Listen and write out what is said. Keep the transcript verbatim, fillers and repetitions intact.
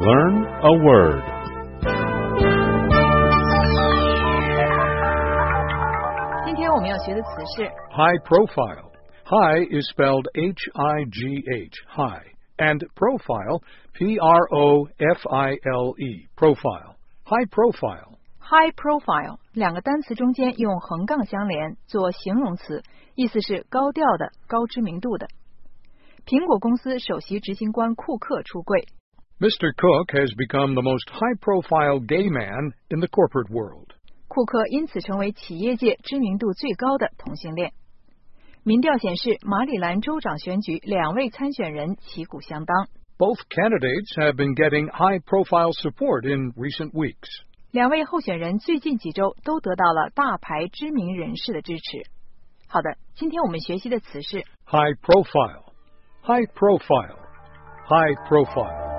Learn a word. High profile. High is spelled H I G H, high, and profile, P R O F I L E, profile. High profile. High profile 两个单词中间用横杠相连做形容词，意思是高调的、高知名度的。苹果公司首席执行官库克出柜。 Mister Cook has become the most high-profile gay man in the corporate world. 库克因此成为企业界知名度最高的同性恋。民调显示，马里兰州长选举两位参选人旗鼓相当。 Both candidates have been getting high-profile support in recent weeks. 两位候选人最近几周都得到了大牌知名人士的支持。好的，今天我们学习的词是 high profile, high profile, high profile.